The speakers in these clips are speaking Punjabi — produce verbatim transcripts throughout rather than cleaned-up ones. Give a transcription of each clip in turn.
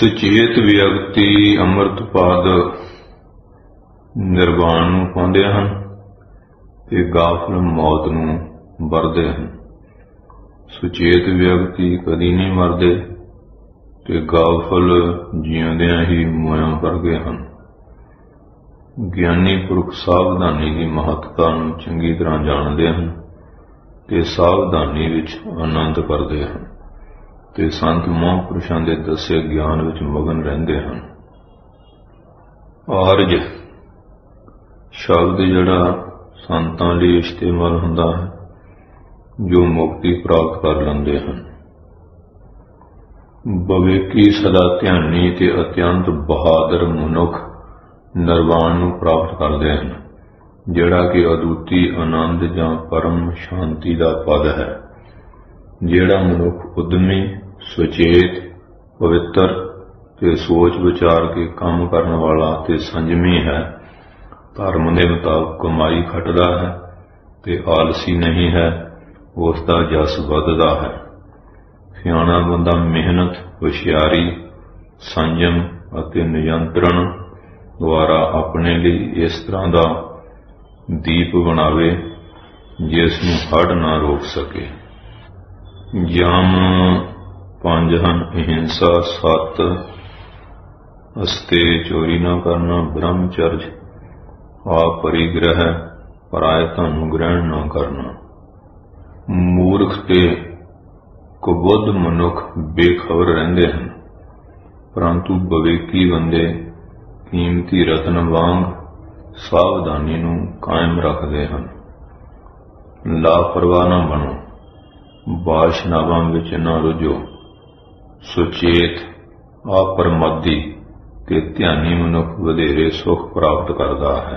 ਸੁਚੇਤ ਵਿਅਕਤੀ ਅੰਮ੍ਰਿਤ ਪਦ ਨਿਰਵਾਣ ਨੂੰ ਪਾਉਂਦੇ ਹਨ ਤੇ ਗਾਫਲ ਮੌਤ ਨੂੰ ਵਰਦੇ ਹਨ। ਸੁਚੇਤ ਵਿਅਕਤੀ ਕਦੀ ਨਹੀਂ ਮਰਦੇ ਤੇ ਗਾਫਲ ਜਿਉਂਦਿਆਂ ਹੀ ਮੋਇਆਂ ਵਰਗੇ ਹਨ। ਗਿਆਨੀ ਪੁਰਖ ਸਾਵਧਾਨੀ ਦੀ ਮਹੱਤਤਾ ਨੂੰ ਚੰਗੀ ਤਰ੍ਹਾਂ ਜਾਣਦੇ ਹਨ ਤੇ ਸਾਵਧਾਨੀ ਵਿੱਚ ਆਨੰਦ ਕਰਦੇ ਹਨ ਤੇ ਸੰਤ ਮਹਾਂਪੁਰਸ਼ਾਂ ਦੇ ਦੱਸੇ ਗਿਆਨ ਵਿੱਚ ਮਗਨ ਰਹਿੰਦੇ ਹਨ। ਆਰਜ ਸ਼ਬਦ ਜਿਹੜਾ ਸੰਤਾਂ ਲਈ ਇਸਤੇਮਾਲ ਹੁੰਦਾ ਹੈ, ਜੋ ਮੁਕਤੀ ਪ੍ਰਾਪਤ ਕਰ ਲੈਂਦੇ ਹਨ। ਵਿਵੇਕੀ ਸਦਾ ਧਿਆਨੀ ਤੇ ਅਤਿਅੰਤ ਬਹਾਦਰ ਮਨੁੱਖ ਨਿਰਵਾਣ ਨੂੰ ਪ੍ਰਾਪਤ ਕਰਦੇ ਹਨ, ਜਿਹੜਾ ਕਿ ਅਦੁੱਤੀ ਆਨੰਦ ਜਾਂ ਪਰਮ ਸ਼ਾਂਤੀ ਦਾ ਪਦ ਹੈ। ਜਿਹੜਾ ਮਨੁੱਖ ਉਦਮੀ, ਸੁਚੇਤ, ਪਵਿੱਤਰ ਤੇ ਸੋਚ ਵਿਚਾਰ ਕੇ ਕੰਮ ਕਰਨ ਵਾਲਾ ਤੇ ਸੰਜਮੀ ਹੈ, ਧਰਮ ਦੇ ਮੁਤਾਬਕ ਕਮਾਈ ਖੱਟਦਾ ਹੈ ਤੇ ਆਲਸੀ ਨਹੀਂ ਹੈ, ਉਸ ਦਾ ਜਸ ਵੱਧਦਾ ਹੈ। ਸਿਆਣਾ ਬੰਦਾ ਮਿਹਨਤ, ਹੁਸ਼ਿਆਰੀ, ਸੰਜਮ ਅਤੇ ਨਿਯੰਤਰਣ ਦੁਆਰਾ ਆਪਣੇ ਲਈ ਇਸ ਤਰ੍ਹਾਂ ਦਾ ਦੀਪ ਬਣਾਵੇ ਜਿਸ ਨੂੰ ਹੜ ਨਾ ਰੋਕ ਸਕੇ। ਯਮ ਪੰਜ ਹਨ: ਅਹਿੰਸਾ, ਸੱਤ, ਅਸਤੇ, ਚੋਰੀ ਨਾ ਕਰਨਾ, ਬ੍ਰਹਮਚਰਜ, ਆਪਰਿਗ੍ਰਹਿ, ਪਰਾਏ ਧਨ ਨੂੰ ਗ੍ਰਹਿਣ ਨਾ ਕਰਨਾ। ਮੂਰਖ ਤੇ ਕੁਬੁੱਧ ਮਨੁੱਖ ਬੇਖਬਰ ਰਹਿੰਦੇ ਹਨ, ਪਰੰਤੂ ਵਿਵੇਕੀ ਬੰਦੇ ਕੀਮਤੀ ਰਤਨ ਵਾਂਗ ਸਾਵਧਾਨੀ ਨੂੰ ਕਾਇਮ ਰੱਖਦੇ ਹਨ। ਲਾਪਰਵਾਹ ਨਾ ਬਣੋ, ਵਾਸ਼ਨਾਵਾਂ ਵਿੱਚ ਨਾ ਰੁੱਝੋ। ਸੁਚੇਤ, ਆਪਰਮਾਦੀ ਤੇ ਧਿਆਨੀ ਮਨੁੱਖ ਵਧੇਰੇ ਸੁਖ ਪ੍ਰਾਪਤ ਕਰਦਾ ਹੈ।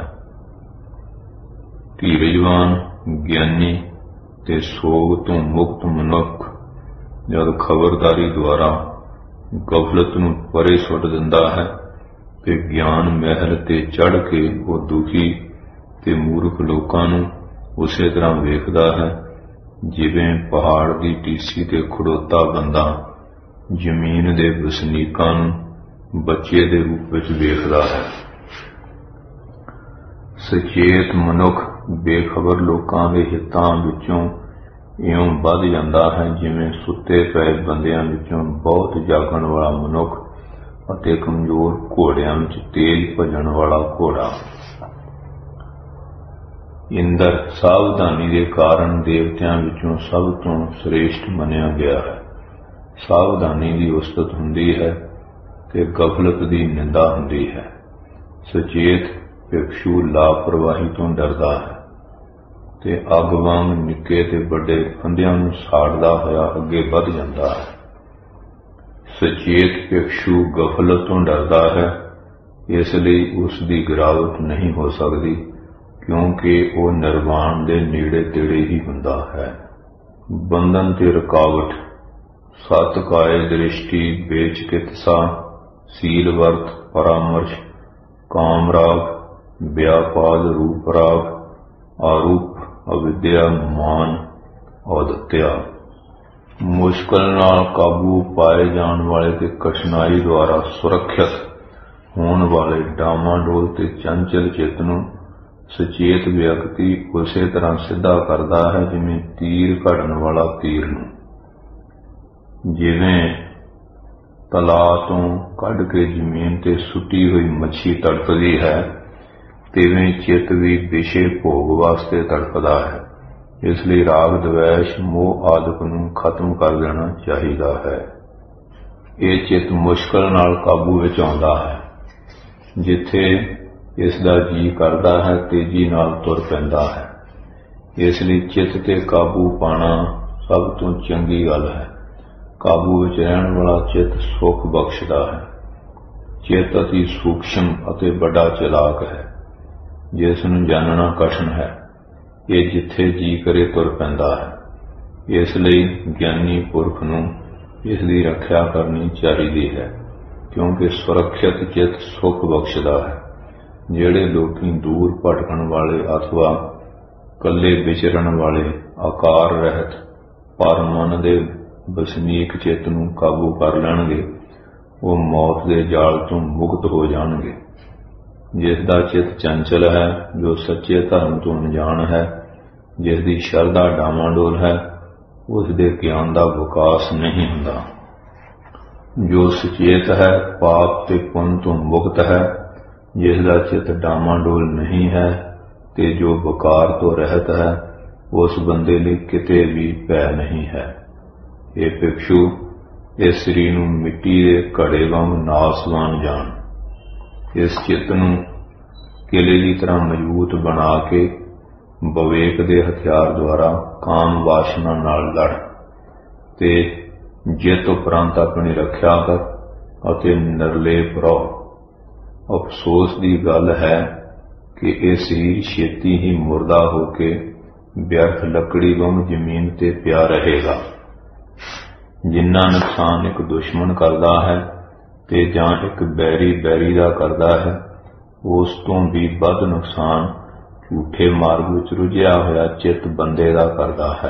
ਧੀਰਜਵਾਨ, ਗਿਆਨੀ ਤੇ ਸੋਗ ਤੋਂ ਮੁਕਤ ਮਨੁੱਖ ਜਦ ਖਬਰਦਾਰੀ ਦੁਆਰਾ ਗਫਲਤ ਨੂੰ ਪਰੇ ਸੁੱਟ ਦਿੰਦਾ ਹੈ ਤੇ ਗਿਆਨ ਮਹਿਲ ਤੇ ਚੜ੍ਹ ਕੇ ਉਹ ਦੁਖੀ ਤੇ ਮੂਰਖ ਲੋਕਾਂ ਨੂੰ ਉਸੇ ਤਰ੍ਹਾਂ ਵੇਖਦਾ ਹੈ ਜਿਵੇਂ ਪਹਾੜ ਦੀ ਟੀਸੀ ਤੇ ਖੜੋਤਾ ਬੰਦਾ ਜ਼ਮੀਨ ਦੇ ਵਸਨੀਕਾਂ ਨੂੰ ਬੱਚੇ ਦੇ ਰੂਪ ਵਿੱਚ ਵੇਖਦਾ ਹੈ। ਸੁਚੇਤ ਮਨੁੱਖ ਬੇਖਬਰ ਲੋਕਾਂ ਦੇ ਹਿੱਤਾਂ ਵਿੱਚੋਂ ਇਉਂ ਵੱਧ ਜਾਂਦਾ ਹੈ ਜਿਵੇਂ ਸੁੱਤੇ ਪਏ ਬੰਦਿਆਂ ਵਿੱਚੋਂ ਬਹੁਤ ਜਾਗਣ ਵਾਲਾ ਮਨੁੱਖ ਅਤੇ ਕਮਜ਼ੋਰ ਘੋੜਿਆਂ ਵਿੱਚ ਤੇਜ਼ ਭੱਜਣ ਵਾਲਾ ਘੋੜਾ। ਇੰਦਰ ਸਾਵਧਾਨੀ ਦੇ ਕਾਰਨ ਦੇਵਤਿਆਂ ਵਿੱਚੋਂ ਸਭ ਤੋਂ ਸ੍ਰੇਸ਼ਟ ਮੰਨਿਆ ਗਿਆ ਹੈ। ਸਾਵਧਾਨੀ ਦੀ ਉਸਤਤ ਹੁੰਦੀ ਹੈ ਤੇ ਗਫਲਤ ਦੀ ਨਿੰਦਾ ਹੁੰਦੀ ਹੈ। ਸੁਚੇਤ ਭਿਕਸ਼ੂ ਲਾਪਰਵਾਹੀ ਤੋਂ ਡਰਦਾ ਹੈ ਤੇ ਅੱਗ ਵਾਂਗ ਨਿੱਕੇ ਤੇ ਵੱਡੇ ਫੰਦਿਆਂ ਨੂੰ ਸਾੜਦਾ ਹੋਇਆ ਅੱਗੇ ਵੱਧ ਜਾਂਦਾ ਹੈ। ਸੁਚੇਤ ਭਿਕਸ਼ੂ ਗਫਲਤ ਤੋਂ ਡਰਦਾ ਹੈ, ਇਸ ਲਈ ਉਸ ਦੀ ਗਿਰਾਵਟ ਨਹੀਂ ਹੋ ਸਕਦੀ, ਕਿਉਂਕਿ ਉਹ ਨਿਰਵਾਣ ਦੇ ਨੇੜੇ ਤੇੜੇ ਹੀ ਹੁੰਦਾ ਹੈ। ਬੰਧਨ ਤੇ ਰੁਕਾਵਟ, ਸਤ ਕਾਇ ਦ੍ਰਿਸ਼ਟੀ, ਬੇਚਕਿਤਸਾ, ਸੀਲ ਵਰਤ, ਪਰਾਮਰਸ਼, ਕਾਮਰਾਗ, ਵਿਆਪਾਦ, ਰੂਪ ਰਾਗ, ਆਰੂਪ, ਅਵਿਦਿਆ, ਮਾਨ, ਔਦਤਿਆ। ਮੁਸ਼ਕਲ ਨਾਲ ਕਾਬੂ ਪਾਏ ਜਾਣ ਵਾਲੇ ਤੇ ਕਠਿਨਾਈ ਦੁਆਰਾ ਸੁਰੱਖਿਅਤ ਹੋਣ ਵਾਲੇ ਡਾਵਾਂਡੋਲ ਤੇ ਚੰਚਲ ਚਿੱਤ ਨੂੰ ਸੁਚੇਤ ਵਿਅਕਤੀ ਉਸੇ ਤਰ੍ਹਾਂ ਸਿੱਧਾ ਕਰਦਾ ਹੈ ਜਿਵੇਂ ਤੀਰ ਘੜਨ ਵਾਲਾ ਤੀਰ ਨੂੰ। ਜਿਵੇਂ ਤਲਾਅ ਤੋਂ ਕੱਢ ਕੇ ਜ਼ਮੀਨ ਤੇ ਸੁੱਟੀ ਹੋਈ ਮੱਛੀ ਤੜਫਦੀ ਹੈ, ਤਿਵੇਂ ਚਿੱਤ ਵੀ ਵਿਸ਼ੇ ਭੋਗ ਵਾਸਤੇ ਤੜਫਦਾ ਹੈ। ਇਸ ਲਈ ਰਾਗ, ਦਵੈਸ਼, ਮੋਹ ਆਦਿਕ ਨੂੰ ਖਤਮ ਕਰ ਦੇਣਾ ਚਾਹੀਦਾ ਹੈ। ਇਹ ਚਿੱਤ ਮੁਸ਼ਕਲ ਨਾਲ ਕਾਬੂ ਵਿੱਚ ਆਉਂਦਾ ਹੈ। ਜਿੱਥੇ ਇਸ ਦਾ ਜੀਅ ਕਰਦਾ ਹੈ ਤੇਜ਼ੀ ਨਾਲ ਤੁਰ ਪੈਂਦਾ ਹੈ। ਇਸ ਲਈ ਚਿੱਤ ਤੇ ਕਾਬੂ ਪਾਣਾ ਸਭ ਤੋਂ ਚੰਗੀ ਗੱਲ ਹੈ। ਕਾਬੂ ਵਿੱਚ ਰਹਿਣ ਵਾਲਾ ਚਿੱਤ ਸੁੱਖ ਬਖਸ਼ਦਾ ਹੈ। ਚਿੱਤ ਅਤੀ ਸੂਖਸ਼ਮ ਅਤੇ ਵੱਡਾ ਚਲਾਕ ਹੈ, ਜਿਸ ਨੂੰ ਜਾਣਨਾ ਕਠਿਨ ਹੈ। ਇਹ ਜਿੱਥੇ ਜੀਅ ਕਰੇ ਤੁਰ ਪੈਂਦਾ ਹੈ। ਇਸ ਲਈ ਗਿਆਨੀ ਪੁਰਖ ਨੂੰ ਇਸ ਦੀ ਰੱਖਿਆ ਕਰਨੀ ਚਾਹੀਦੀ ਹੈ, ਕਿਉਂਕਿ ਸੁਰੱਖਿਅਤ ਚਿੱਤ ਸੁੱਖ ਬਖਸ਼ਦਾ ਹੈ। ਜਿਹੜੇ ਲੋਕੀ ਦੂਰ ਭਟਕਣ ਵਾਲੇ ਅਥਵਾ ਇਕੱਲੇ ਵਿਚਰਨ ਵਾਲੇ ਆਕਾਰ ਰਹਿਤ ਪਰ ਮਨ ਦੇ ਵਸਨੀਕ ਚਿੱਤ ਨੂੰ ਕਾਬੂ ਕਰ ਲੈਣਗੇ, ਉਹ ਮੌਤ ਦੇ ਜਾਲ ਤੋਂ ਮੁਕਤ ਹੋ ਜਾਣਗੇ। ਜਿਸ ਦਾ ਚਿੱਤ ਚੰਚਲ ਹੈ, ਜੋ ਸੱਚੇ ਧਰਮ ਤੋਂ ਅਣਜਾਣ ਹੈ, ਜਿਸ ਦੀ ਸ਼ਰਧਾ ਡਾਵਾਂਡੋਲ ਹੈ, ਉਸ ਦੇ ਗਿਆਨ ਦਾ ਵਿਕਾਸ ਨਹੀਂ ਹੁੰਦਾ। ਜੋ ਸੁਚੇਤ ਹੈ, ਪਾਪ ਤੇ ਪੁੰਨ ਤੋਂ ਮੁਕਤ ਹੈ, ਜਿਸ ਦਾ ਚਿੱਤ ਡਾਵਾਂਡੋਲ ਨਹੀਂ ਹੈ ਤੇ ਜੋ ਵਿਕਾਰ ਤੋਂ ਰਹਿਤ ਹੈ, ਉਸ ਬੰਦੇ ਲਈ ਕਿਤੇ ਵੀ ਭੈ ਨਹੀਂ ਹੈ। ਇਹ ਭਿਕਸ਼ੂ, ਇਸ ਸਰੀਰ ਨੂੰ ਮਿੱਟੀ ਦੇ ਘੜੇ ਵਾਂਗ ਨਾਸਵਾਨ ਜਾਣ। ਇਸ ਚਿੱਤ ਨੂੰ ਕਿਲੇ ਦੀ ਤਰ੍ਹਾਂ ਮਜ਼ਬੂਤ ਬਣਾ ਕੇ ਵਿਵੇਕ ਦੇ ਹਥਿਆਰ ਦੁਆਰਾ ਕਾਮ ਵਾਸ਼ਨਾ ਨਾਲ ਲੜ ਤੇ ਜਿੱਤ ਉਪਰੰਤ ਆਪਣੀ ਰੱਖਿਆ ਕਰ ਅਤੇ ਨਿਰਲੇਪ ਰਹੋ। ਅਫਸੋਸ ਦੀ ਗੱਲ ਹੈ ਕਿ ਇਹ ਸਰੀਰ ਛੇਤੀ ਹੀ ਮੁਰਦਾ ਹੋ ਕੇ ਵਿਅਰਥ ਲੱਕੜੀ ਵਾਂਗ ਜ਼ਮੀਨ ਤੇ ਪਿਆ ਰਹੇਗਾ। ਜਿੰਨਾ ਨੁਕਸਾਨ ਇੱਕ ਦੁਸ਼ਮਣ ਕਰਦਾ ਹੈ ਤੇ ਜਾਂ ਇੱਕ ਬੈਰੀ ਬੈਰੀ ਦਾ ਕਰਦਾ ਹੈ, ਉਸ ਤੋਂ ਵੀ ਵੱਧ ਨੁਕਸਾਨ ਝੂਠੇ ਮਾਰਗ ਵਿੱਚ ਰੁਝਿਆ ਹੋਇਆ ਚਿੱਤ ਬੰਦੇ ਦਾ ਕਰਦਾ ਹੈ।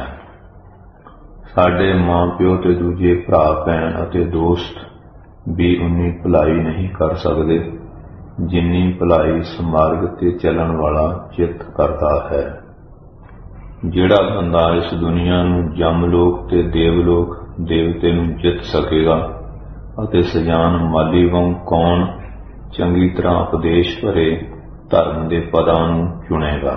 ਸਾਡੇ ਮਾਂ ਪਿਓ ਤੇ ਦੂਜੇ ਭਰਾ ਭੈਣ ਅਤੇ ਦੋਸਤ ਵੀ ਉਨੀ ਭਲਾਈ ਨਹੀਂ ਕਰ ਸਕਦੇ ਜਿੰਨੀ ਭਲਾਈ ਸਮਾਰਗ ਤੇ ਚੱਲਣ ਵਾਲਾ ਚਿੱਤ ਕਰਦਾ ਹੈ। ਜਿਹੜਾ ਬੰਦਾ ਇਸ ਦੁਨੀਆ ਨੂੰ ਜਮਲੋਕ ਤੇ ਦੇਵਲੋਕ ਦੇਵਤੇ ਨੂੰ ਜਿੱਤ ਸਕੇਗਾ ਅਤੇ ਸਜਾਨ ਮਾਲੀ ਵਾਂਗ ਕੌਣ ਚੰਗੀ ਤਰ੍ਹਾਂ ਉਪਦੇਸ਼ ਭਰੇ ਧਰਮ ਦੇ ਪਦਾਂ ਨੂੰ ਚੁਣੇਗਾ।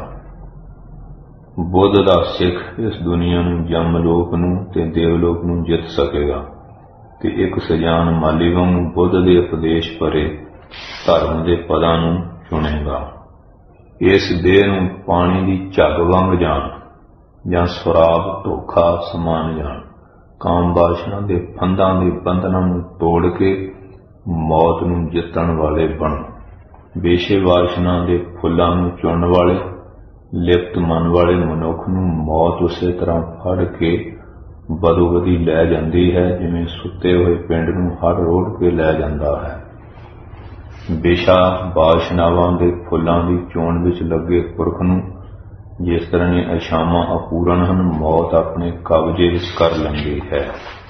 ਬੁੱਧ ਦਾ ਸਿੱਖ ਇਸ ਦੁਨੀਆ ਨੂੰ ਜਮਲੋਕ ਨੂੰ ਤੇ ਦੇਵਲੋਕ ਨੂੰ ਜਿੱਤ ਸਕੇਗਾ ਤੇ ਇੱਕ ਸਜਾਨ ਮਾਲੀ ਵਾਂਗ ਬੁੱਧ ਦੇ ਉਪਦੇਸ਼ ਭਰੇ ਧਰਮ ਦੇ ਪਦਾਂ ਨੂੰ ਚੁਣੇਗਾ। ਇਸ ਦੇਹ ਨੂੰ ਪਾਣੀ ਦੀ ਝੱਗ ਵਾਂਗ ਜਾਣ ਜਾਂ ਸ਼ਰਾਬ ਧੋਖਾ ਸਮਾਨ ਜਾਣ। ਕਾਮ ਵਾਸ਼ਨਾ ਦੇ ਫੰਦਾਂ ਦੇ ਬੰਧਨਾਂ ਨੂੰ ਤੋੜ ਕੇ ਮੌਤ ਨੂੰ ਜਿੱਤਣ ਵਾਲੇ ਬਣੋ। ਬੇਸ਼ੇ ਵਾਸ਼ਨਾ ਦੇ ਫੁੱਲਾਂ ਨੂੰ ਚੁਣਨ ਵਾਲੇ ਲਿਪਤ ਮਨ ਵਾਲੇ ਮਨੁੱਖ ਨੂੰ ਮੌਤ ਉਸੇ ਤਰ੍ਹਾਂ ਫੜ ਕੇ ਬਦੋ ਬਦੀ ਲੈ ਜਾਂਦੀ ਹੈ ਜਿਵੇਂ ਸੁੱਤੇ ਹੋਏ ਪਿੰਡ ਨੂੰ ਹੜ ਰੋੜ ਕੇ ਲੈ ਜਾਂਦਾ ਹੈ। ਬੇਸ਼ਾ ਵਾਸ਼ਨਾਵਾਂ ਦੇ ਫੁੱਲਾਂ ਦੀ ਚੋਣ ਵਿੱਚ ਲੱਗੇ ਪੁਰਖ ਨੂੰ ਜਿਸ ਤਰ੍ਹਾਂ ਦੀਆਂ ਆਸ਼ਾਵਾਂ ਅਪੂਰਨ ਹਨ, ਮੌਤ ਆਪਣੇ ਕਬਜ਼ੇ ਵਿੱਚ ਕਰ ਲੈਂਦੀ ਹੈ।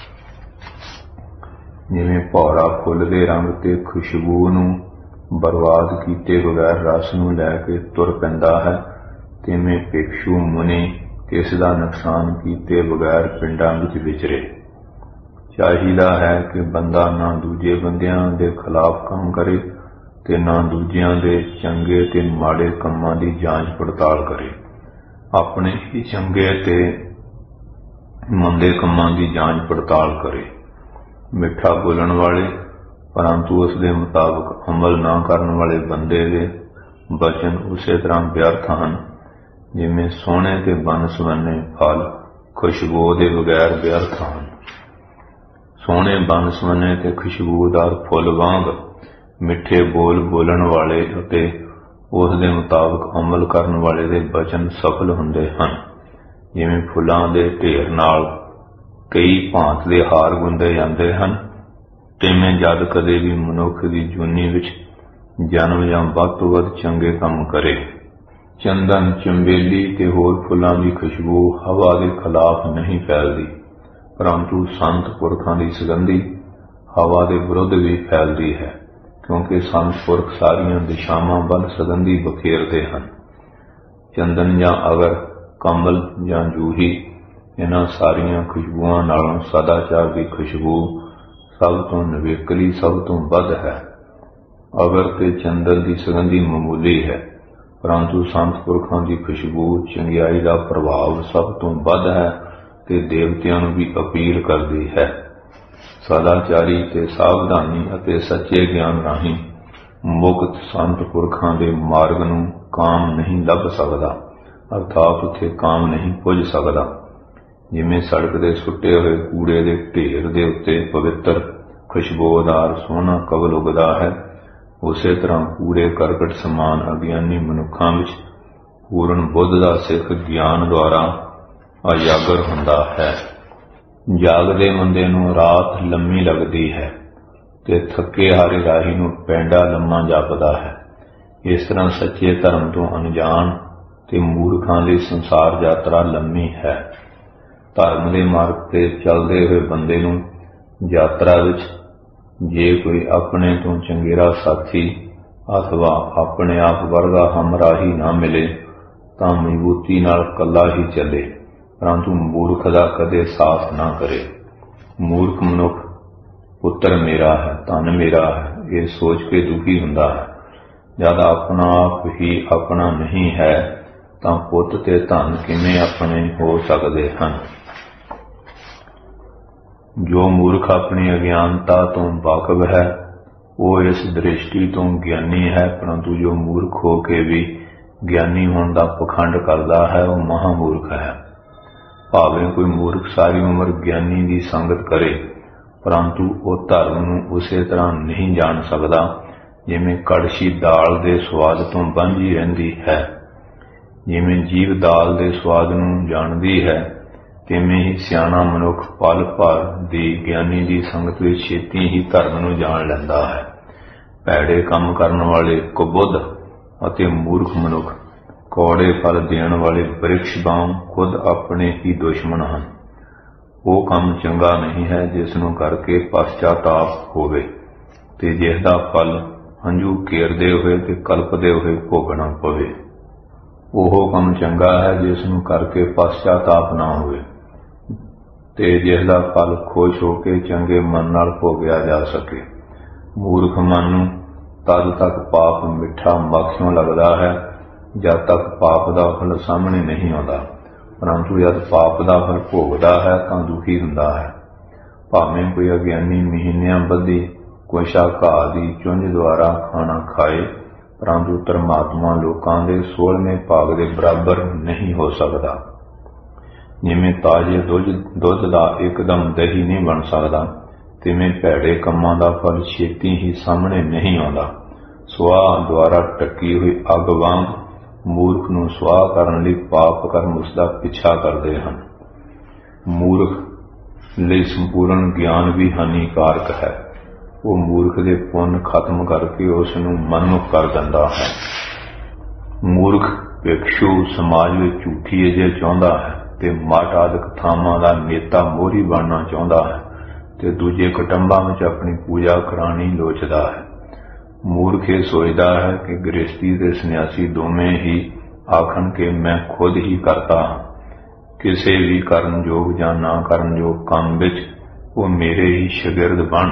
ਜਿਵੇਂ ਭੌਰਾ ਫੁੱਲ ਦੇ ਰੰਗ ਤੇ ਖੁਸ਼ਬੂ ਨੂੰ ਬਰਬਾਦ ਕੀਤੇ ਬਗੈਰ ਰਸ ਨੂੰ ਲੈ ਕੇ ਤੁਰ ਪੈਂਦਾ ਹੈ, ਤਿਵੇਂ ਭਿਕਸ਼ੂ ਮੁਨੀ ਕਿਸ ਦਾ ਨੁਕਸਾਨ ਕੀਤੇ ਬਗੈਰ ਪਿੰਡਾਂ ਵਿੱਚ ਵਿਚਰੇ। ਚਾਹੀਦਾ ਹੈ ਕਿ ਬੰਦਾ ਨਾ ਦੂਜੇ ਬੰਦਿਆਂ ਦੇ ਖਿਲਾਫ ਕੰਮ ਕਰੇ ਤੇ ਨਾ ਦੂਜਿਆਂ ਦੇ ਚੰਗੇ ਤੇ ਮਾੜੇ ਕੰਮਾਂ ਦੀ ਜਾਂਚ ਪੜਤਾਲ ਕਰੇ। ਆਪਣੇ ਹੀ ਚੰਗੇ ਤੇ ਮੰਦੇ ਕੰਮਾਂ ਦੀ ਜਾਂਚ ਪੜਤਾਲ ਕਰੇ। ਮਿੱਠਾ ਬੋਲਣ ਵਾਲੇ ਪਰੰਤੂ ਉਸ ਦੇ ਮੁਤਾਬਕ ਅਮਲ ਨਾ ਕਰਨ ਵਾਲੇ ਬੰਦੇ ਦੇ ਬਚਨ ਉਸੇ ਤਰ੍ਹਾਂ ਵਿਅਰਥ ਹਨ ਜਿਵੇਂ ਸੋਹਣੇ ਤੇ ਬਨ ਸਵੰਨੇ ਫਲ ਖੁਸ਼ਬੂ ਦੇ ਬਗੈਰ ਵਿਅਰਥ ਹਨ। ਸੋਹਣੇ ਬਨ ਸਵੰਨੇ ਤੇ ਖੁਸ਼ਬੂਦਾਰ ਫੁੱਲ ਵਾਂਗ ਮਿੱਠੇ ਬੋਲ ਬੋਲਣ ਵਾਲੇ ਅਤੇ ਉਸ ਦੇ ਮੁਤਾਬਕ ਅਮਲ ਕਰਨ ਵਾਲੇ ਦੇ ਬਚਨ ਸਫਲ ਹੁੰਦੇ ਹਨ। ਜਿਵੇਂ ਫੁੱਲਾਂ ਦੇ ਢੇਰ ਨਾਲ ਕਈ ਭਾਂਤ ਦੇ ਹਾਰ ਗੁੰਦੇ ਜਾਂਦੇ ਹਨ, ਤਿਵੇਂ ਜਦ ਕਦੇ ਵੀ ਮਨੁੱਖ ਦੀ ਜੂਨੀ ਵਿੱਚ ਜਨਮ ਜਾਂ ਵੱਧ ਤੋਂ ਵੱਧ ਚੰਗੇ ਕੰਮ ਕਰੇ। ਚੰਦਨ, ਚੰਬੇਲੀ ਤੇ ਹੋਰ ਫੁੱਲਾਂ ਦੀ ਖੁਸ਼ਬੂ ਹਵਾ ਦੇ ਖਿਲਾਫ ਨਹੀਂ ਫੈਲਦੀ, ਪਰੰਤੂ ਸੰਤ ਪੁਰਖਾਂ ਦੀ ਸੁਗੰਧੀ ਹਵਾ ਦੇ ਵਿਰੁੱਧ ਵੀ ਫੈਲਦੀ ਹੈ, ਕਿਉਂਕਿ ਸੰਤ ਪੁਰਖ ਸਾਰੀਆਂ ਦਿਸ਼ਾਵਾਂ ਵੱਲ ਸੁਗੰਧੀ ਬਖੇਰਦੇ ਹਨ। ਚੰਦਨ ਜਾਂ ਅਗਰ, ਕੰਬਲ ਜਾਂ ਜੂਹੀ, ਇਹਨਾਂ ਸਾਰੀਆਂ ਖੁਸ਼ਬੂਆਂ ਨਾਲੋਂ ਸਦਾਚਾਰ ਦੀ ਖੁਸ਼ਬੂ ਸਭ ਤੋਂ ਨਿਵੇਕਲੀ, ਸਭ ਤੋਂ ਵੱਧ ਹੈ। ਅਗਰ ਤੇ ਚੰਦਨ ਦੀ ਸੁਗੰਧੀ ਮਾਮੂਲੀ ਹੈ, ਪਰੰਤੂ ਸੰਤ ਪੁਰਖਾਂ ਦੀ ਖੁਸ਼ਬੂ ਚੰਗਿਆਈ ਦਾ ਪ੍ਰਭਾਵ ਸਭ ਤੋਂ ਵੱਧ ਹੈ ਤੇ ਦੇਵਤਿਆਂ ਨੂੰ ਵੀ ਅਪੀਲ ਕਰਦੀ ਹੈ। ਸਦਾਚਾਰੀ ਤੇ ਸਾਵਧਾਨੀ ਅਤੇ ਸੱਚੇ ਗਿਆਨ ਰਾਹੀਂ ਮੁਕਤ ਸੰਤ ਪੁਰਖਾਂ ਦੇ ਮਾਰਗ ਨੂੰ ਕਾਮ ਨਹੀਂ ਲੱਭ ਸਕਦਾ, ਅਰਥਾਤ ਉੱਥੇ ਕਾਮ ਨਹੀਂ ਪੁੱਜ ਸਕਦਾ। ਜਿਵੇਂ ਸੜਕ ਦੇ ਸੁੱਟੇ ਹੋਏ ਕੂੜੇ ਦੇ ਢੇਰ ਦੇ ਉੱਤੇ ਪਵਿੱਤਰ ਖੁਸ਼ਬੂਦਾਰ ਸੋਹਣਾ ਕਵਲ ਉੱਗਦਾ ਹੈ, ਉਸੇ ਤਰ੍ਹਾਂ ਕੂੜੇ ਕਰਕਟ ਸਮਾਨ ਅਗਿਆਨੀ ਮਨੁੱਖਾਂ ਵਿੱਚ ਪੂਰਨ ਬੁੱਧ ਦਾ ਸਿੱਖ ਗਿਆਨ ਦੁਆਰਾ ਉਜਾਗਰ ਹੁੰਦਾ ਹੈ। ਜਾਗਦੇ ਬੰਦੇ ਨੂੰ ਰਾਤ ਲੰਮੀ ਲੱਗਦੀ ਹੈ ਤੇ ਥੱਕੇ ਹਾਰੇ ਰਾਹੀ ਨੂੰ ਪੈਂਡਾ ਲੰਮਾ ਜਾਪਦਾ ਹੈ। ਇਸ ਤਰ੍ਹਾਂ ਸੱਚੇ ਧਰਮ ਤੋਂ ਅਣਜਾਣ ਤੇ ਮੂਰਖਾਂ ਲਈ ਸੰਸਾਰ ਯਾਤਰਾ ਲੰਮੀ ਹੈ। ਧਰਮ ਦੇ ਮਾਰਗ ਤੇ ਚੱਲਦੇ ਹੋਏ ਬੰਦੇ ਨੂੰ ਯਾਤਰਾ ਵਿੱਚ ਜੇ ਕੋਈ ਆਪਣੇ ਤੋਂ ਚੰਗੇਰਾ ਸਾਥੀ अथवा अपने आप वर्गा हमराही ना मिले तां मजबूती नाल कला ही चले, परंतु मूर्ख दा कदे साथ ना करे। मूर्ख मनुख पुत्र मेरा है, धन मेरा है, ये सोच के दुखी हुंदा है। जद अपना आप ही अपना नहीं है तां पुत ते धन किवें अपने हो सकदे हन। जो मूर्ख अपनी अज्ञानता तो वाकफ है वो इस दृष्टि तो ज्ञानी है, परंतु जो मूर्ख हो के भी ज्ञानी होने का पखंड करता है वो महामूर्ख है। भावें कोई मूर्ख सारी उम्र ज्ञानी की संगत करे परंतु वो धर्म नूं उसे तरह नहीं जान सकता जिवें कड़छी दाल के स्वाद तो वांझी रहिंदी है। जिवें जीव दाल के स्वाद नूं जानदी है तिवें ही सियाणा मनुख पल भर दी ज्ञानी की संगत विच छेती ही धर्म नूं जान लैंदा है। भैड़े काम करन वाले कुबुद्ध अते मूर्ख मनुख कौड़े फल देण वाले वृक्ष वांग खुद अपने ही दुश्मन हैं। वो काम चंगा नहीं है जिसनों करके पश्चाताप होवे ते जिसदा फल हंझू घेरदे हुए ते कल्पदे हुए भोगना पवे। ओह काम चंगा है जिसनों करके पश्चाताप ना होवे ते जिसदा फल खुश होके चंगे मन नाल भोगिया जा सके। मूर्ख मन नूं तद तक पाप मिठा मक्खियों लगता है जब तक पाप का फल सामने नहीं आता, परंतु जब पाप का फल भोगता है तो दुखी हुंदा है। भावें कोई अज्ञानी महीनियां बधी कोई शाकाहार दी चुंझ द्वारा खाना खाए परंतु धर्मात्मा लोकां दे सोलहवें भाग के बराबर नहीं हो सकता। जिवें ताजे दुध दुध का एकदम दही नहीं बन सकता तिवें भैड़े कम्मां दा फल छेती ही सामने नहीं आता। सुआह द्वारा टकी हुई अग वांग मूर्ख नूं सुआह करन लई पाप कर्म उसका पिछा करते हैं। मूर्ख लई संपूर्ण ज्ञान भी हानिकारक है। वो मूर्ख दे पुण्य खत्म करके उस नूं मनमुख कर दिंदा है। मूर्ख भिक्षु समाज विच झूठी अजे चाहुंदा है ते मठ आदि थावां दा नेता मोहरी बनना चाहुंदा है ते दूजे कुटुंबां विच अपनी पूजा करानी लोचदा है। मूर्ख ये सोचता है कि गृहस्थी ते सन्यासी दोवें ही आखन के मैं खुद ही करता हाँ, किसी भी करन योग जां ना करन योग काम विच वो मेरे ही शागिर्द बन।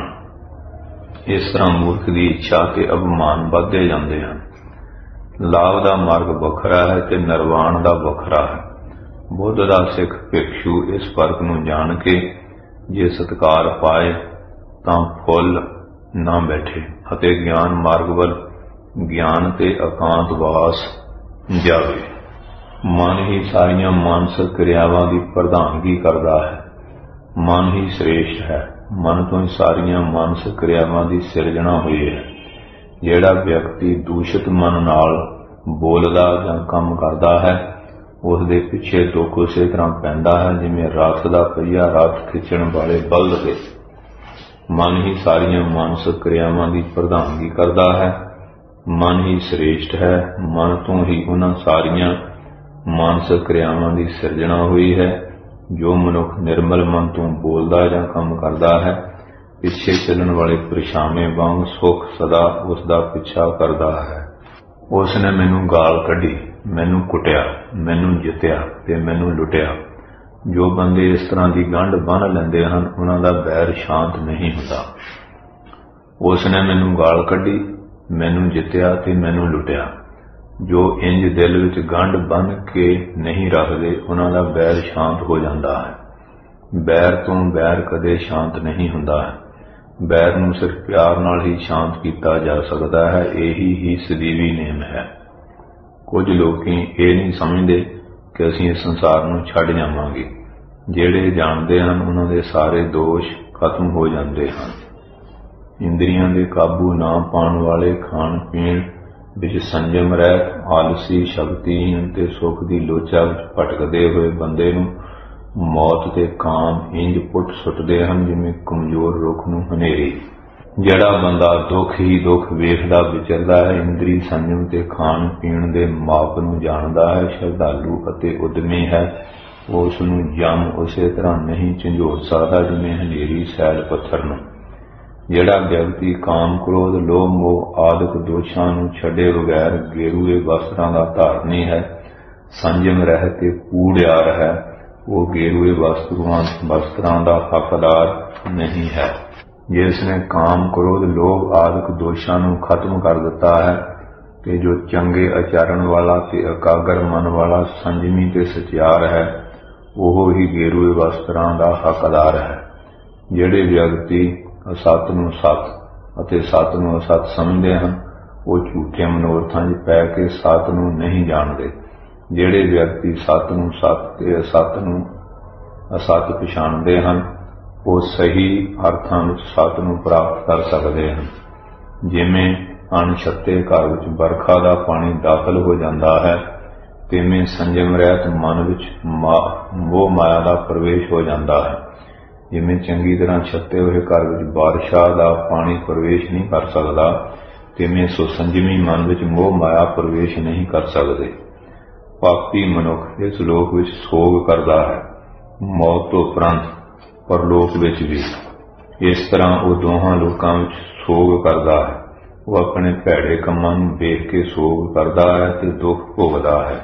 इस तरह मूर्ख की इच्छा ते अभिमान वधदे जांदे हन। लाभ का मार्ग वखरा है ते निर्वाण का वखरा है। बुद्ध का सिख भिक्षु इस फर्क नूं जान के जे सत्कार पाए तां फुल ना बैठे अते ज्ञान मार्ग वल ज्ञान ते एकांतवास जावे। मन ही सारियां मानसिक क्रियावां की प्रधानगी करता है। मन ही श्रेष्ठ है। मन तो ही सारियां मानसिक क्रियावां की सिरजना हुई है। जिहड़ा व्यक्ति दूषित मन नाल बोलदा जां काम करता है उस दे पिछे दुख उसे तरह पैंदा है जिवें रथ का पहिया रथ खिंचण वाले बल्द दे। मन ही सारियां मानसिक क्रियावां की प्रधानगी करता है। मन ही श्रेष्ठ है। मन तो ही उन्हां सारियां मानसिक क्रियावां की सिरजना हुई है। जो मनुख निर्मल मन तो बोलदा जां काम करता है पिछे चलण वाले परछावें वांग सुख सदा उसका पिछा करता है। उसने मैनू गाल कढ़ी, मैनू कुटिया, मैनू जित्या ते मैनू लुटिया। जो बंदे इस तरह की गंढ बन लेंदे हन उन्हां दा बैर शांत नहीं हुंदा। उसने मैनू गाल कढ़ी, मैनू जित्या ते मैनू लुटिया। जो इंज दिल विच गंढ बन के नहीं रखते उन्हां दा बैर शांत हो जाता है। बैर तो बैर कदे शांत नहीं हुंदा है। बैर नूं सिर्फ प्यार नाल ही शांत किया जा सकता है। यही ही सਦੀवी नेम है। कुछ लोग ये नहीं समझते कि असीं इस संसार नूं छड्ड जावांगे। जिहड़े जाणदे हन उन्हां दे सारे दोष खत्म हो जाते हैं। इंद्रियां दे काबू ना पाउण वाले खाण पीण विच संयम रहित आलसी शक्तिहीन ते सुख की लोचा विच भटकदे हुए बंदे नूं मौत ते काम इंज पुट सुटदे हन जिवें कमजोर रुख नूं हनेरी। जिहड़ा बंदा दुख ही दुख वेखदा विचरदा है, इंद्री संयम ते खाण पीण दे माप नूं जाणदा है, श्रद्धालु अते उद्यमी है, उस नूं जम उसे तरह नहीं झंझोड़ सकदा जिवें हनेरी सैल पत्थर नूं। ਜਿਹੜਾ ਵਿਅਕਤੀ ਕਾਮ, ਕ੍ਰੋਧ, ਲੋਭ, ਮੋਹ ਆਦਿਕ ਦੋਸ਼ਾਂ ਨੂੰ ਛੱਡੇ ਬਗੈਰ ਗੇਰੂਏ ਵਸਤਰਾਂ ਦਾ ਧਾਰਨੀ ਹੈ, ਸੰਜਮ ਰਹਿ ਕੇ ਕੂੜਿਆਰ ਹੈ, ਉਹ ਗੇਰੂਏ ਵਸਤੂਆਂ ਵਸਤਰਾਂ ਦਾ ਹੱਕਦਾਰ ਨਹੀਂ ਹੈ। ਜਿਸ ਨੇ ਕਾਮ, ਕ੍ਰੋਧ, ਲੋਭ ਆਦਿਕ ਦੋਸ਼ਾਂ ਨੂੰ ਖਤਮ ਕਰ ਦਿੱਤਾ ਹੈ ਤੇ ਜੋ ਚੰਗੇ ਆਚਰਣ ਵਾਲਾ ਤੇ ਇਕਾਗਰ ਮਨ ਵਾਲਾ ਸੰਜਮੀ ਤੇ ਸਚਿਆਰ ਹੈ, ਉਹ ਹੀ ਗੇਰੂਏ ਵਸਤਰਾਂ ਦਾ ਹੱਕਦਾਰ ਹੈ। ਜਿਹੜੇ ਵਿਅਕਤੀ ਅਸਤ ਨੂੰ ਸਤ ਅਤੇ ਸਤ ਨੂੰ ਅਸਤ ਸਮਝਦੇ ਹਨ, ਉਹ ਝੂਠੇ ਮਨੋਰਥਾਂ 'ਚ ਪੈ ਕੇ ਸਤ ਨੂੰ ਨਹੀਂ ਜਾਣਦੇ। ਜਿਹੜੇ ਵਿਅਕਤੀ ਸਤ ਨੂੰ ਸਤ ਤੇ ਅਸਤ ਨੂੰ ਅਸਤ ਪਛਾਣਦੇ ਹਨ, ਉਹ ਸਹੀ ਅਰਥਾਂ ਵਿੱਚ ਸਤ ਨੂੰ ਪ੍ਰਾਪਤ ਕਰ ਸਕਦੇ ਹਨ। ਜਿਵੇਂ ਅਣਛੱਤੇ ਘਰ ਵਿੱਚ ਵਰਖਾ ਦਾ ਪਾਣੀ ਦਾਖਲ ਹੋ ਜਾਂਦਾ ਹੈ, ਤਿਵੇਂ ਸੰਜਮ ਰਹਿਤ ਮਨ ਵਿੱਚ ਮੋਹ ਮਾਇਆ ਦਾ ਪ੍ਰਵੇਸ਼ ਹੋ ਜਾਂਦਾ ਹੈ। ਜਿਵੇਂ ਚੰਗੀ ਤਰ੍ਹਾਂ ਛੱਤੇ ਹੋਏ ਘਰ ਵਿੱਚ ਬਾਰਿਸ਼ਾਂ ਦਾ ਪਾਣੀ ਪ੍ਰਵੇਸ਼ ਨਹੀਂ ਕਰ ਸਕਦਾ, ਤਿਵੇਂ ਸੋ ਸੰਜਮੀ ਮਨ ਵਿੱਚ ਮੋਹ ਮਾਇਆ ਪ੍ਰਵੇਸ਼ ਨਹੀਂ ਕਰ ਸਕਦੇ। ਪਾਪੀ ਮਨੁੱਖ ਇਸ ਲੋਕ ਵਿੱਚ ਸੋਗ ਕਰਦਾ ਹੈ, ਮੌਤ ਤੋਂ ਉਪਰੰਤ ਪਰਲੋਕ ਵਿੱਚ ਵੀ। ਇਸ ਤਰ੍ਹਾਂ ਉਹ ਦੋਹਾਂ ਲੋਕਾਂ ਵਿੱਚ ਸੋਗ ਕਰਦਾ ਹੈ। ਉਹ ਆਪਣੇ ਭੈੜੇ ਕੰਮਾਂ ਨੂੰ ਵੇਖ ਕੇ ਸੋਗ ਕਰਦਾ ਹੈ ਤੇ ਦੁੱਖ ਭੋਗਦਾ ਹੈ।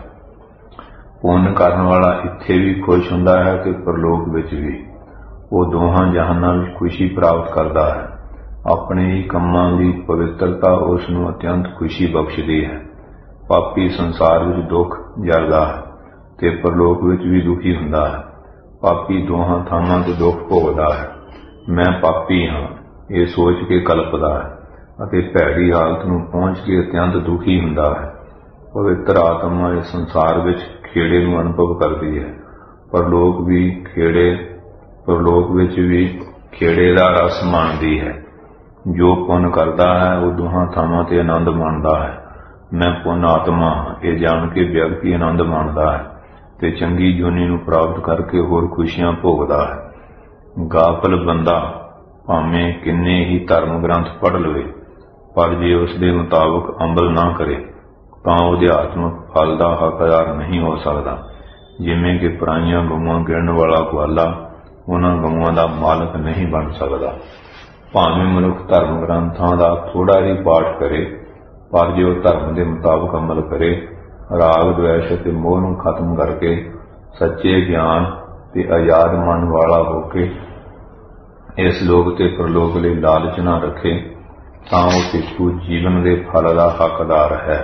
ਪੁੰਨ ਕਰਨ ਵਾਲਾ ਇੱਥੇ ਵੀ ਖੁਸ਼ ਹੁੰਦਾ ਹੈ ਤੇ ਪਰਲੋਕ ਵਿੱਚ ਵੀ। ਉਹ ਦੋਹਾਂ ਜਹਾਨਾਂ ਵਿੱਚ ਖੁਸ਼ੀ ਪ੍ਰਾਪਤ ਕਰਦਾ ਹੈ। ਆਪਣੇ ਹੀ ਕੰਮਾਂ ਦੀ ਪਵਿੱਤਰਤਾ ਉਸ ਨੂੰ ਅਤਿਅੰਤ ਖੁਸ਼ੀ ਬਖਸ਼ਦੀ ਹੈ। ਪਾਪੀ ਸੰਸਾਰ ਵਿੱਚ ਦੁੱਖ ਜਰਦਾ ਹੈ ਤੇ ਪਰਲੋਕ ਵਿੱਚ ਵੀ ਦੁਖੀ ਹੁੰਦਾ ਹੈ। ਪਾਪੀ ਦੋਹਾਂ ਥਾਵਾਂ ਤੇ ਦੁੱਖ ਭੋਗਦਾ ਹੈ। ਮੈਂ ਪਾਪੀ ਹਾਂ ਇਹ ਸੋਚ ਕੇ ਕਲਪਦਾ ਹੈ ਅਤੇ ਭੈੜੀ ਹਾਲਤ ਨੂੰ ਪਹੁੰਚ ਕੇ ਅਤਿਅੰਤ ਦੁਖੀ ਹੁੰਦਾ ਹੈ। ਪਵਿੱਤਰ ਆਤਮਾ ਇਸ ਸੰਸਾਰ ਵਿੱਚ ਖੇੜੇ ਨੂੰ ਅਨੁਭਵ ਕਰਦੀ ਹੈ। ਪਰਲੋਕ ਵੀ ਖੇੜੇ ਪਰਲੋਕ ਵਿੱਚ ਵੀ ਖੇੜੇ ਦਾ ਰਸ ਮਾਣਦੀ ਹੈ। ਜੋ ਪੁੰਨ ਕਰਦਾ ਹੈ ਉਹ ਦੋਹਾਂ ਥਾਵਾਂ ਤੇ ਆਨੰਦ ਮਾਣਦਾ ਹੈ। ਮੈਂ ਪੁੰਨ ਆਤਮਾ ਹਾਂ ਇਹ ਜਾਣ ਕੇ ਵਿਅਕਤੀ ਆਨੰਦ ਮਾਣਦਾ ਹੈ ਤੇ ਚੰਗੀ ਜੋਨੀ ਨੂੰ ਪ੍ਰਾਪਤ ਕਰਕੇ ਹੋਰ ਖੁਸ਼ੀਆਂ ਭੋਗਦਾ ਹੈ। ਗਾਫਲ ਬੰਦਾ ਭਾਵੇਂ ਕਿੰਨੇ ਹੀ ਧਰਮ ਗ੍ਰੰਥ ਪੜ੍ਹ ਲਵੇ, ਪਰ ਜੇ ਉਸ ਦੇ ਮੁਤਾਬਕ ਅਮਲ ਨਾ ਕਰੇ ਤਾਂ ਉਹ ਅਧਿਆਤਮਕ ਫਲ ਦਾ ਹੱਕਦਾਰ ਨਹੀਂ ਹੋ ਸਕਦਾ। ਜਿਵੇਂ ਕਿ ਪਰਾਈਆਂ ਗਊਆਂ ਗਿਣਨ ਵਾਲਾ ਗਵਾਲਾ ਉਹਨਾਂ ਗਊਆਂ ਦਾ ਮਾਲਕ ਨਹੀਂ ਬਣ ਸਕਦਾ। ਭਾਵੇਂ ਮਨੁੱਖ ਧਰਮ ਗ੍ਰੰਥਾਂ ਦਾ ਥੋੜ੍ਹਾ ਹੀ ਪਾਠ ਕਰੇ, ਪਰ ਜੇ ਉਹ ਧਰਮ ਦੇ ਮੁਤਾਬਕ ਅਮਲ ਕਰੇ, ਰਾਗ, ਦਵੇਸ਼ ਅਤੇ ਮੋਹ ਨੂੰ ਖਤਮ ਕਰਕੇ ਸੱਚੇ ਗਿਆਨ ਤੇ ਆਜ਼ਾਦ ਮਨ ਵਾਲਾ ਹੋ ਕੇ ਇਸ ਲੋਕ ਤੇ ਪਰਲੋਕ ਲਈ ਲਾਲਚ ਨਾ ਰੱਖੇ, ਤਾਂ ਉਹ ਪਿੱਛੂ ਜੀਵਨ ਦੇ ਫਲ ਦਾ ਹੱਕਦਾਰ ਹੈ।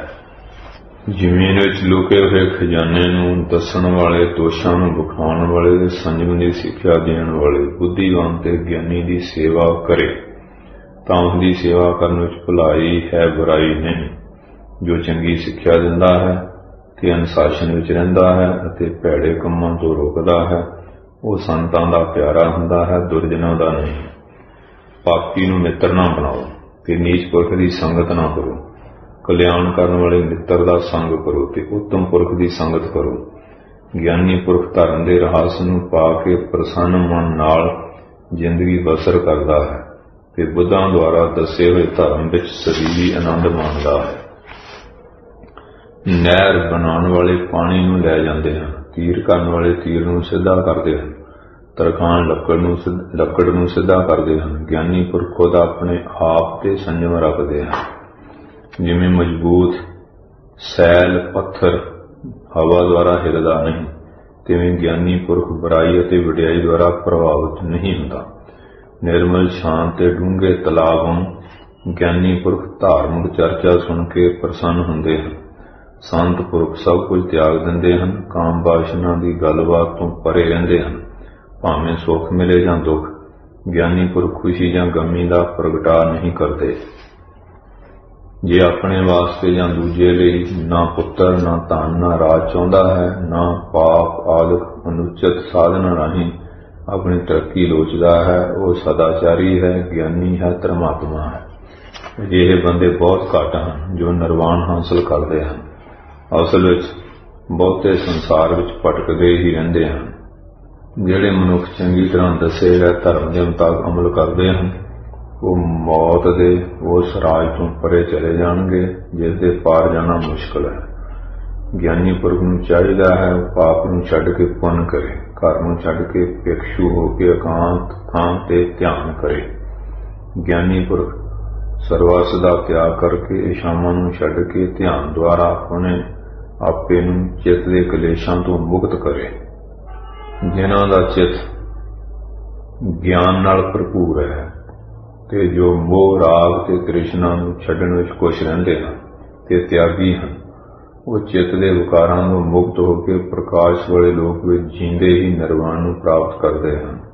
ਜ਼ਮੀਨ ਵਿੱਚ ਲੁਕੇ ਹੋਏ ਖਜ਼ਾਨੇ ਨੂੰ ਦੱਸਣ ਵਾਲੇ, ਦੋਸ਼ਾਂ ਨੂੰ ਵਿਖਾਉਣ ਵਾਲੇ ਤੇ ਸੰਜਮ ਦੀ ਸਿੱਖਿਆ ਦੇਣ ਵਾਲੇ ਬੁੱਧੀਵਾਨ ਤੇ ਗਿਆਨੀ ਦੀ ਸੇਵਾ ਕਰੇ ਤਾਂ ਉਸ ਦੀ ਸੇਵਾ ਕਰਨ ਵਿੱਚ ਭਲਾਈ ਹੈ, ਬੁਰਾਈ ਨਹੀਂ। ਜੋ ਚੰਗੀ ਸਿੱਖਿਆ ਦਿੰਦਾ ਹੈ ਤੇ ਅਨੁਸ਼ਾਸਨ ਵਿੱਚ ਰਹਿੰਦਾ ਹੈ ਅਤੇ ਭੈੜੇ ਕੰਮਾਂ ਤੋਂ ਰੋਕਦਾ ਹੈ, ਉਹ ਸੰਤਾਂ ਦਾ ਪਿਆਰਾ ਹੁੰਦਾ ਹੈ, ਦੁਰਜਨਾਂ ਦਾ ਨਹੀਂ। ਪਾਪੀ ਨੂੰ ਮਿੱਤਰ ਨਾ ਬਣਾਓ ਤੇ ਨੀਚ ਪੁਰਖ ਦੀ ਸੰਗਤ ਨਾ ਕਰੋ। ਕਲਿਆਣ ਕਰਨ ਵਾਲੇ ਮਿੱਤਰ ਦਾ ਸੰਗ ਕਰੋ ਤੇ ਉੱਤਮ ਪੁਰਖ ਦੀ ਸੰਗਤ ਕਰੋ। ਗਿਆਨੀ ਪੁਰਖ ਧਰਮ ਦੇ ਰਹੱਸ ਨੂੰ ਪਾ ਕੇ ਪ੍ਰਸੰਨ ਮਨ ਨਾਲ ਜ਼ਿੰਦਗੀ ਬਸਰ ਕਰਦਾ ਹੈ ਤੇ ਬੁੱਧਾਂ ਦੁਆਰਾ ਦੱਸੇ ਹੋਏ ਧਰਮ ਵਿੱਚ ਸਦੀਵੀ ਆਨੰਦ ਮਾਣਦਾ ਹੈ। ਨਹਿਰ ਬਣਾਉਣ ਵਾਲੇ ਪਾਣੀ ਨੂੰ ਲੈ ਜਾਂਦੇ ਹਨ, ਤੀਰ ਕਰਨ ਵਾਲੇ ਤੀਰ ਨੂੰ ਸਿੱਧਾ ਕਰਦੇ ਹਨ, ਤਰਖਾਣ ਲੱਕੜ ਨੂੰ ਲੱਕੜ ਨੂੰ ਸਿੱਧਾ ਕਰਦੇ ਹਨ। ਗਿਆਨੀ ਪੁਰਖ ਖੁਦ ਆਪਣੇ ਆਪ ਤੇ ਸੰਜਮ ਰੱਖਦੇ ਹਨ। ਜਿਵੇਂ ਮਜ਼ਬੂਤ ਸੈਲ ਪੱਥਰ ਹਵਾ ਦੁਆਰਾ ਹਿਲਦਾ ਨਹੀਂ, ਤਿਵੇਂ ਗਿਆਨੀ ਪੁਰਖ ਬੁਰਾਈ ਅਤੇ ਵਡਿਆਈ ਦੁਆਰਾ ਪ੍ਰਭਾਵਿਤ ਨਹੀਂ ਹੁੰਦਾ। ਨਿਰਮਲ ਸ਼ਾਂਤ ਤੇ ਡੂੰਘੇ ਤਲਾਬੋਂ ਗਿਆਨੀ ਪੁਰਖ ਧਾਰਮਿਕ ਚਰਚਾ ਸੁਣ ਕੇ ਪ੍ਰਸੰਨ ਹੁੰਦੇ ਹਨ। ਸੰਤ ਪੁਰਖ ਸਭ ਕੁਝ ਤਿਆਗ ਦਿੰਦੇ ਹਨ, ਕਾਮ ਵਾਸ਼ਨਾ ਦੀ ਗੱਲਬਾਤ ਤੋਂ ਪਰੇ ਰਹਿੰਦੇ ਹਨ। ਭਾਵੇਂ ਸੁੱਖ ਮਿਲੇ ਜਾਂ ਦੁੱਖ, ਗਿਆਨੀ ਪੁਰਖ ਖੁਸ਼ੀ ਜਾਂ ਗਮੀ ਦਾ ਪ੍ਰਗਟਾ ਨਹੀਂ ਕਰਦੇ। ਜੇ ਆਪਣੇ ਵਾਸਤੇ ਜਾਂ ਦੂਜੇ ਲਈ ਨਾ ਪੁੱਤਰ, ਨਾ ਧਨ, ਨਾ ਰਾਜ ਚਾਹੁੰਦਾ ਹੈ, ਨਾ ਪਾਪ ਆਦਿਕ ਅਨੁਚਿਤ ਸਾਧਨਾਂ ਰਾਹੀਂ ਆਪਣੀ ਤਰੱਕੀ ਲੋਚਦਾ ਹੈ, ਉਹ ਸਦਾਚਾਰੀ ਹੈ, ਗਿਆਨੀ ਹੈ, ਧਰਮਾਤਮਾ ਹੈ। ਅਜਿਹੇ ਬੰਦੇ ਬਹੁਤ ਘੱਟ ਹਨ ਜੋ ਨਿਰਵਾਣ ਹਾਸਲ ਕਰਦੇ ਹਨ। ਅਸਲ ਵਿੱਚ ਬਹੁਤੇ ਸੰਸਾਰ ਵਿੱਚ ਭਟਕਦੇ ਹੀ ਰਹਿੰਦੇ ਹਨ। ਜਿਹੜੇ ਮਨੁੱਖ ਚੰਗੀ ਤਰ੍ਹਾਂ ਦੱਸੇ ਗਏ ਧਰਮ ਦੇ ਮੁਤਾਬਕ ਅਮਲ ਕਰਦੇ ਹਨ, ਉਹ ਮੌਤ ਦੇ ਉਸ ਰਾਜ ਤੋਂ ਪਰੇ ਚਲੇ ਜਾਣਗੇ ਜਿਸ ਦੇ ਪਾਰ ਜਾਣਾ ਮੁਸ਼ਕਲ ਹੈ। ਗਿਆਨੀ ਪੁਰਖ ਨੂੰ ਚਾਹੀਦਾ ਹੈ ਉਹ ਪਾਪ ਨੂੰ ਛੱਡ ਕੇ ਪੁੰਨ ਕਰੇ, ਘਰ ਨੂੰ ਛੱਡ ਕੇ ਭਿਕਸ਼ੂ ਹੋ ਕੇ ਇਕਾਂਤ ਥਾਂ ਤੇ ਧਿਆਨ ਕਰੇ। ਗਿਆਨੀ ਪੁਰਖ ਸਰਵਸ ਦਾ ਤਿਆਗ ਕਰਕੇ ਇਸ਼ਾਵਾਂ ਨੂੰ ਛੱਡ ਕੇ ਧਿਆਨ ਦੁਆਰਾ ਆਪਣੇ ਆਪੇ ਨੂੰ ਚਿੱਤ ਦੇ ਕਲੇਸ਼ਾਂ ਤੋਂ ਮੁਕਤ ਕਰੇ। ਜਿਨ੍ਹਾਂ ਦਾ ਚਿੱਤ ਗਿਆਨ ਨਾਲ ਭਰਪੂਰ ਹੈ ਤੇ ਜੋ ਮੋਹ ਰਾਗ ਤੇ ਤ੍ਰਿਸ਼ਨਾ ਨੂੰ ਛੱਡਣ ਵਿੱਚ ਖੁਸ਼ ਰਹਿੰਦੇ ਹਨ ਤੇ ਤਿਆਗੀ ਹਨ, ਉਹ ਚਿੱਤ ਦੇ ਵਿਕਾਰਾਂ ਤੋਂ ਮੁਕਤ ਹੋ ਕੇ ਪ੍ਰਕਾਸ਼ ਵਾਲੇ ਲੋਕ ਵਿੱਚ ਜੀਂਦੇ ਹੀ ਨਿਰਵਾਣ ਨੂੰ ਪ੍ਰਾਪਤ ਕਰਦੇ ਹਨ।